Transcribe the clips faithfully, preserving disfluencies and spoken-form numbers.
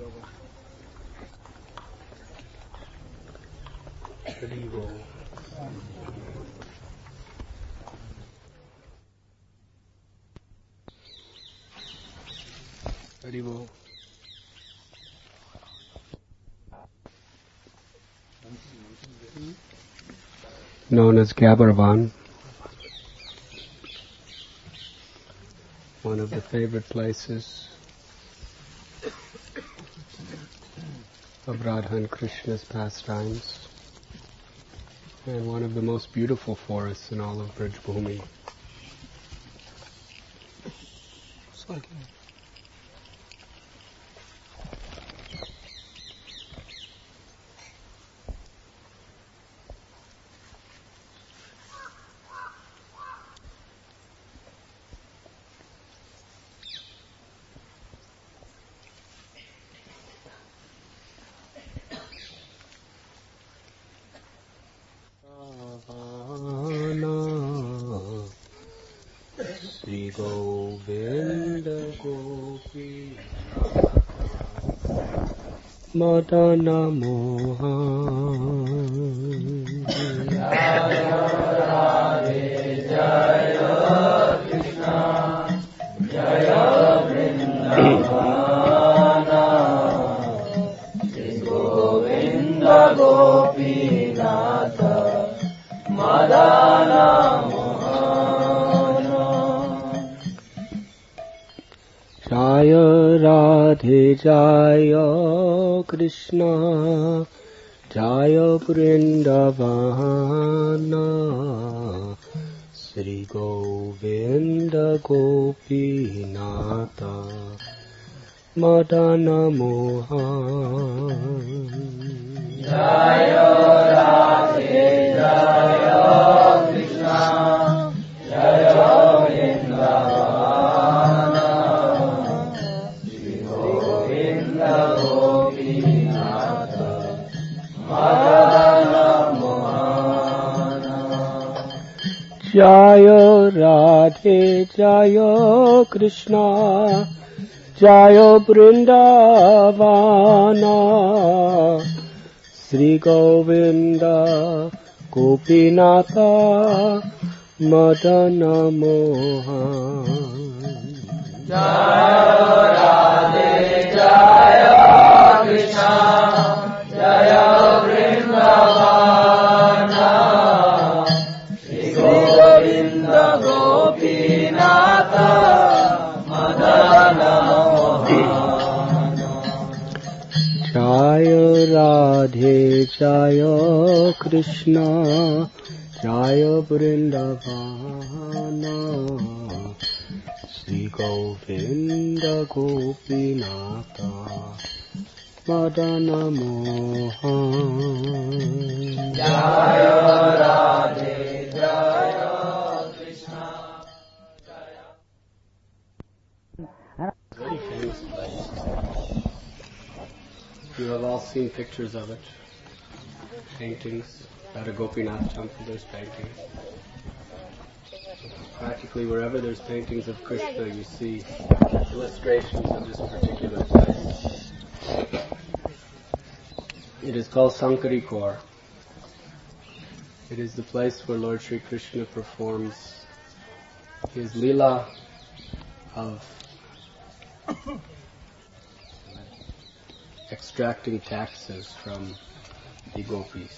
Haribo. Haribo. Known as Gabarvan, one of the favorite places of Radha and Krishna's pastimes, and one of the most beautiful forests in all of Braj Bhumi. Sri Govinda Gopi Madana Mohan Jaya Radhe Jaya Krishna Jaya Vrindavana Sri Govinda Gopi Nata Madana Jaya Radhe Jaya Krishna Jaya Vrindavana Sri Govinda Gopinatha Madana Mohan Jaya Radhe Jaya Krishna Jaya Vrindavana Jaya Radhe Jaya Krishna Jaya Vrindavana Sri Govinda Gopinatha Madana Mohan Jaya Radhe Jaya Krishna Jaya Vrindavana Sri Govinda Gopinatha Madana Mohan Jaya Radhe Jaya Krishna Jaya Vrindavana Sri Govinda Gopinatha Madana Mohan Jaya Radhe Jaya Krishna Jaya. Very famous place. You have all seen pictures of it. Paintings. At a Gopinath temple there's paintings. Practically wherever there's paintings of Krishna you see illustrations of this particular place. It is called Sankarikor. It is the place where Lord Sri Krishna performs his lila of extracting taxes from the gopis.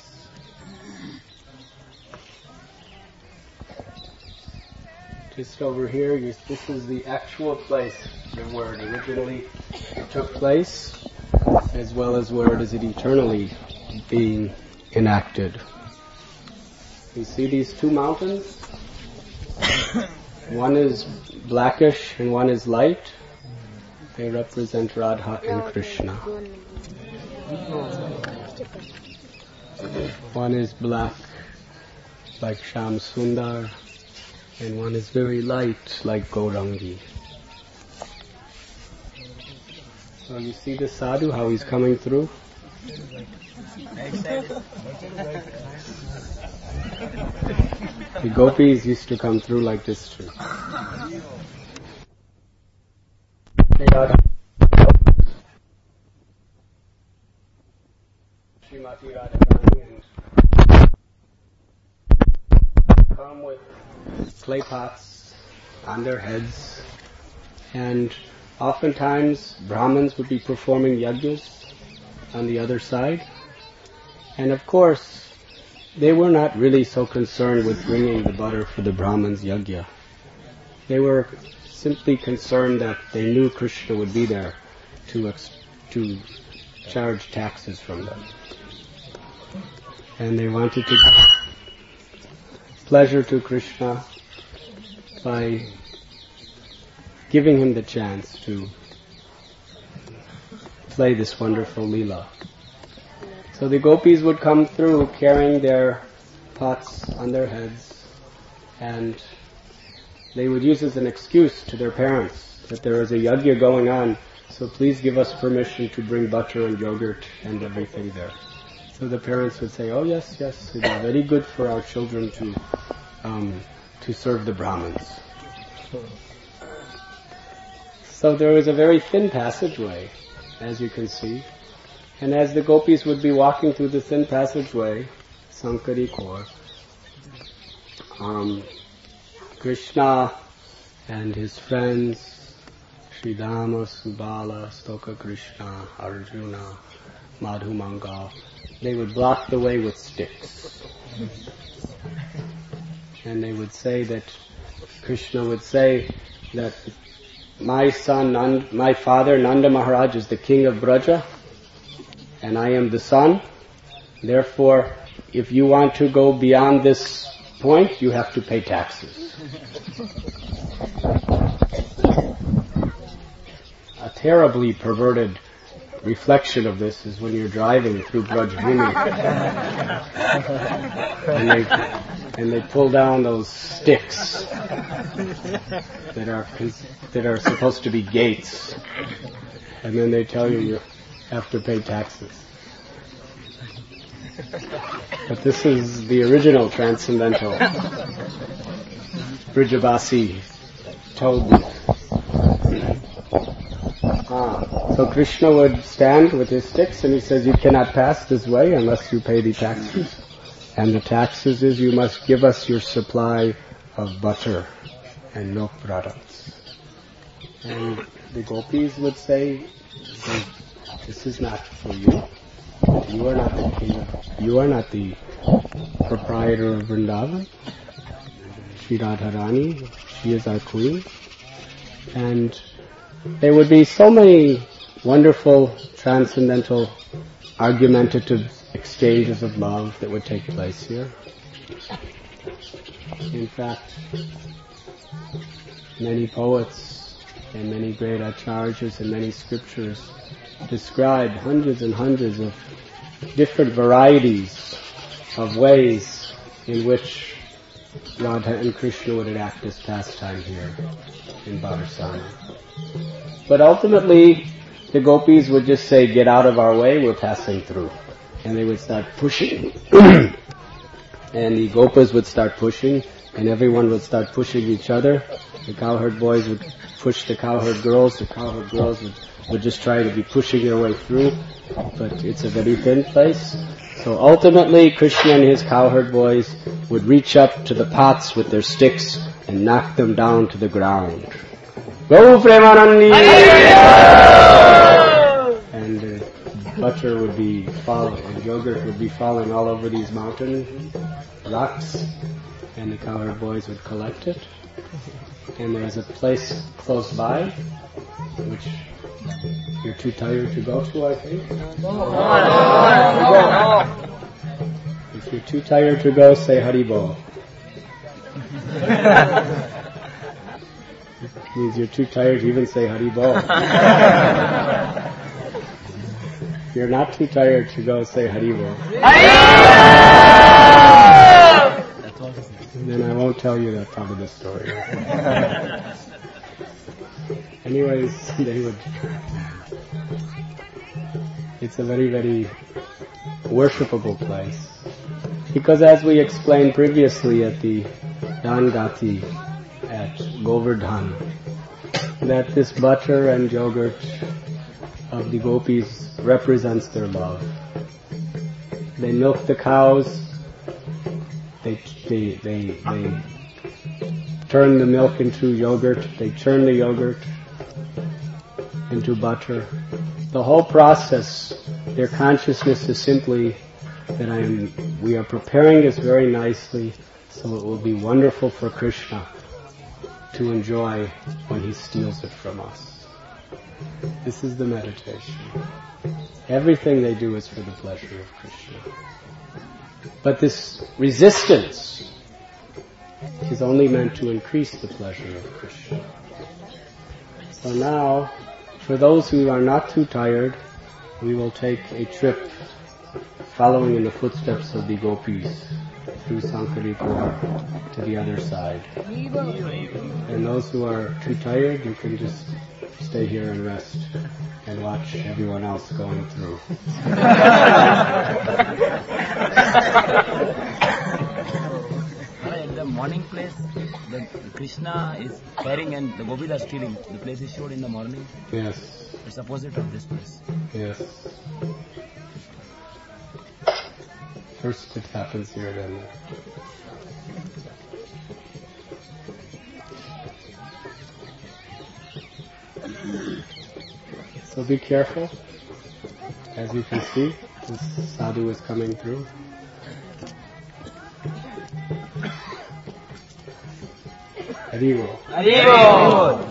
Just over here, you, this is the actual place where it originally took place, as well as where it is eternally being enacted. You see these two mountains? One is blackish and one is light. They represent Radha and Krishna. One is black, like Sham Sundar, and one is very light, like Gaurangi. So you see the sadhu, how he's coming through? The gopis used to come through like this too. Srimati Radharani and come with clay pots on their heads, and oftentimes Brahmins would be performing yajnas on the other side, and of course they were not really so concerned with bringing the butter for the Brahmins' yajna. They were simply concerned that they knew Krishna would be there to ex- to charge taxes from them. And they wanted to give pleasure to Krishna by giving him the chance to play this wonderful Leela. So the gopis would come through carrying their pots on their heads, and they would use as an excuse to their parents that there is a yajna going on, so please give us permission to bring butter and yogurt and everything there. So the parents would say, oh yes, yes, it is very good for our children to um, to serve the Brahmins. So there was a very thin passageway, as you can see, and as the gopis would be walking through the thin passageway, Sankari Kaur, um, Krishna and his friends, Sridhama, Subala, Stoka Krishna, Arjuna, Madhumanga, they would block the way with sticks. And they would say that, Krishna would say that my son, Nand, my father Nanda Maharaj is the king of Braja, and I am the son. Therefore, if you want to go beyond this point, you have to pay taxes. A terribly perverted reflection of this is when you're driving through Braj Bhumi and they and they pull down those sticks that are that are supposed to be gates, and then they tell you you have to pay taxes. But this is the original transcendental Brijavasi told me. Ah, so Krishna would stand with his sticks and he says, you cannot pass this way unless you pay the taxes. And the taxes is you must give us your supply of butter and milk products. And the gopis would say, this is not for you. You are not the king of, you are not the proprietor of Vrindavan. Sri Radharani, she is our queen. And there would be so many wonderful, transcendental, argumentative exchanges of love that would take place here. In fact, many poets and many great acharyas and many scriptures describe hundreds and hundreds of different varieties of ways in which Radha and Krishna would enact this pastime here in Bharsana. But ultimately, the gopis would just say, get out of our way, we're passing through. And they would start pushing. And the gopas would start pushing, and everyone would start pushing each other. The cowherd boys would push the cowherd girls, the cowherd girls would, would just try to be pushing their way through. But it's a very thin place. So ultimately, Krishna and his cowherd boys would reach up to the pots with their sticks and knock them down to the ground. Go Premanandi! And uh, butter would be falling, and yogurt would be falling all over these mountain rocks, and the cowherd boys would collect it. And there's a place close by, which you're too tired to go to, I think. If you're too tired to go, say Haribol. It means you're too tired to even say Haribol. If you're not too tired to go, say Haribol. Then I won't tell you that part of the story. Anyways, they would. It's a very, very worshipable place. Because as we explained previously at the Dangati at Govardhan, that this butter and yogurt of the gopis represents their love. they milk the cows, they, they, they, they turn the milk into yogurt, they churn the yogurt into butter. The whole process, their consciousness is simply that I am, we are preparing this very nicely so it will be wonderful for Krishna to enjoy when he steals it from us. This is the meditation. Everything they do is for the pleasure of Krishna. But this resistance is only meant to increase the pleasure of Krishna. So now, for those who are not too tired, we will take a trip following in the footsteps of the gopis through Sankarikor to the other side. And those who are too tired, you can just stay here and rest and watch everyone else going through. At the morning place, the Krishna is carrying and the gopis are stealing. The place is showed in the morning. Yes. It's opposite of this place. Yes. First it happens here, then there. So be careful. As you can see, this sadhu is coming through. Haribol. Haribol!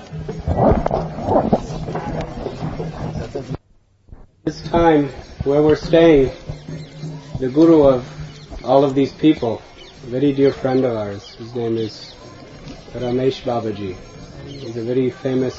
This time, where we're staying, the guru of all of these people, a very dear friend of ours, his name is Ramesh Babaji. He's a very famous,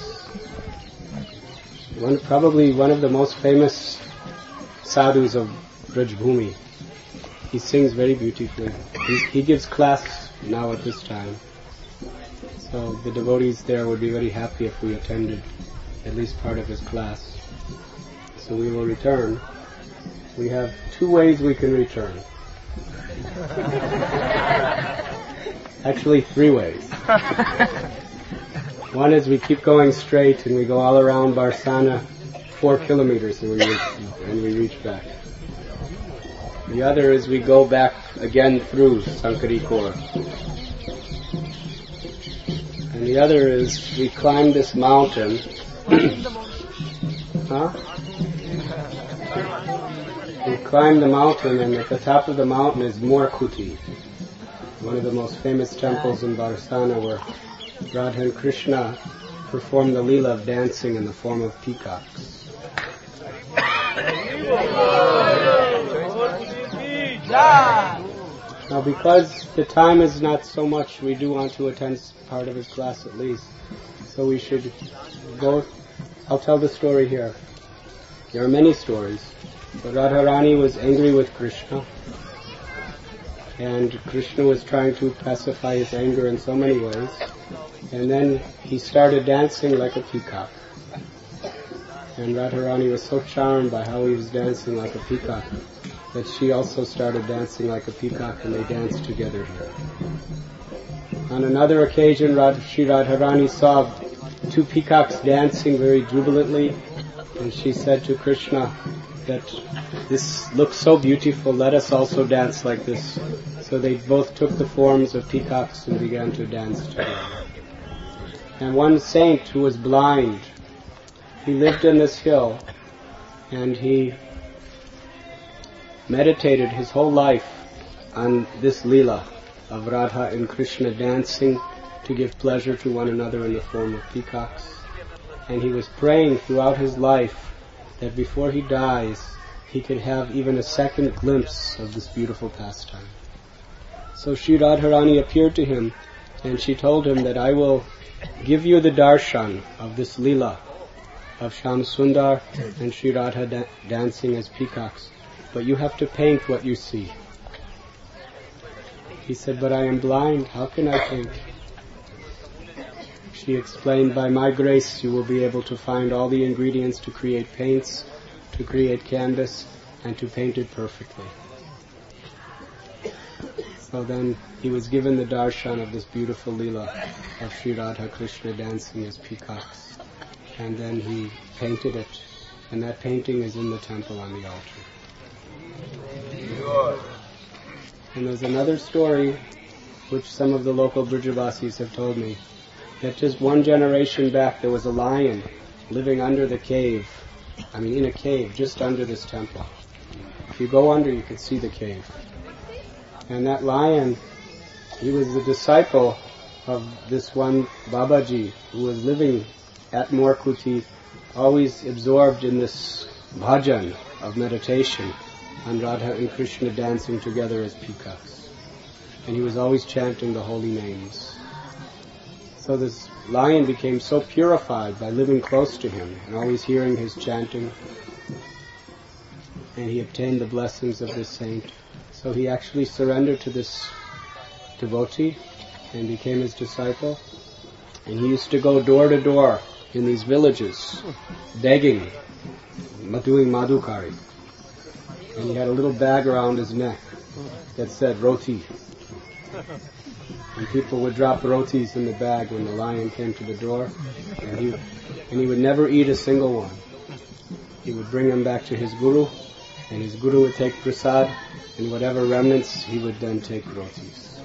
one, probably one of the most famous sadhus of Brajbhumi. He sings very beautifully. He, he gives class now at this time. So the devotees there would be very happy if we attended at least part of his class. So we will return. We have two ways we can return. Actually, three ways. One is we keep going straight and we go all around Barsana, four kilometers, and we reach, and we reach back. The other is we go back again through Sankarikor. And the other is we climb this mountain. Huh? We climb the mountain, and at the top of the mountain is Morkuti, one of the most famous temples in Barsana, where Radha and Krishna perform the Leela of dancing in the form of peacocks. Now, because the time is not so much, we do want to attend part of his class at least, so we should go. I'll tell the story here. There are many stories. But Radharani was angry with Krishna, and Krishna was trying to pacify his anger in so many ways, and then he started dancing like a peacock. And Radharani was so charmed by how he was dancing like a peacock that she also started dancing like a peacock, and they danced together here. On another occasion, Shri Radharani saw two peacocks dancing very jubilantly, and she said to Krishna that this looks so beautiful, let us also dance like this. So they both took the forms of peacocks and began to dance together. And one saint who was blind, he lived in this hill, and he meditated his whole life on this Leela of Radha and Krishna dancing to give pleasure to one another in the form of peacocks. And he was praying throughout his life that before he dies, he could have even a second glimpse of this beautiful pastime. So Shri Radharani appeared to him, and she told him that I will give you the darshan of this Leela of Shyam Sundar and Shri Radha da- dancing as peacocks, but you have to paint what you see. He said, but I am blind, how can I paint? She explained, by my grace you will be able to find all the ingredients to create paints, to create canvas, and to paint it perfectly. So then he was given the darshan of this beautiful Leela of Sri Radha Krishna dancing as peacocks. And then he painted it, and that painting is in the temple on the altar. And there's another story which some of the local Brijavasis have told me, that just one generation back there was a lion living under the cave, I mean in a cave just under this temple. If you go under you could see the cave. And that lion, he was the disciple of this one Babaji who was living at Morkuti, always absorbed in this bhajan of meditation on Radha and Krishna dancing together as peacocks. And he was always chanting the holy names. So this lion became so purified by living close to him and always hearing his chanting, and he obtained the blessings of this saint. So he actually surrendered to this devotee and became his disciple. And he used to go door to door in these villages, begging, doing madhukari. And he had a little bag around his neck that said roti. And people would drop rotis in the bag when the lion came to the door, and he, and he would never eat a single one. He would bring them back to his guru, and his guru would take prasad, and whatever remnants, he would then take rotis.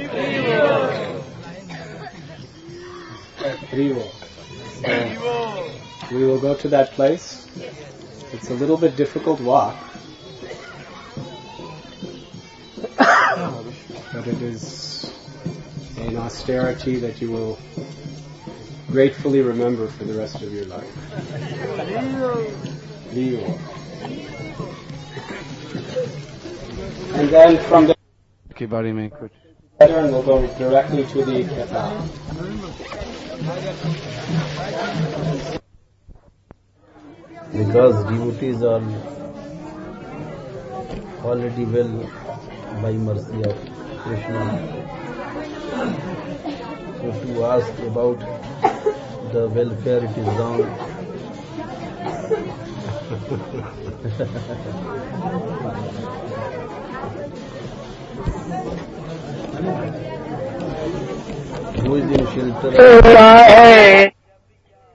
Haribo. So, we will go to that place. It's a little bit difficult walk, but it is an austerity that you will gratefully remember for the rest of your life. Leo. And then from there, we'll go directly to the Katha. Because devotees are already well by mercy of Krishna. So to ask about the welfare, it is wrong. Who is in shelter?